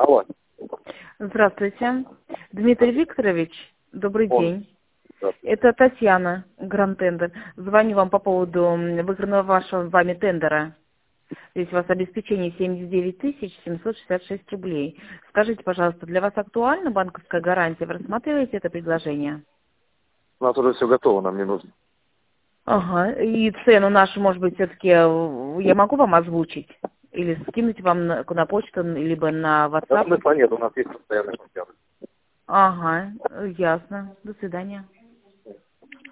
Алло. Здравствуйте. Дмитрий Викторович, добрый день. Здравствуйте. Это Татьяна, Гранд-тендер. Звоню вам по поводу выигранного вашего вами тендера. Здесь у вас обеспечение 79 766 рублей. Скажите, пожалуйста, для вас актуальна банковская гарантия? Вы рассматриваете это предложение? У нас уже все готово, нам не нужно. Ага. И цену нашу, может быть, все-таки я могу вам озвучить? Или скинуть вам на почту, либо на Да, WhatsApp? смысла нет, у нас есть постоянный консьерж. Ага, ясно. До свидания.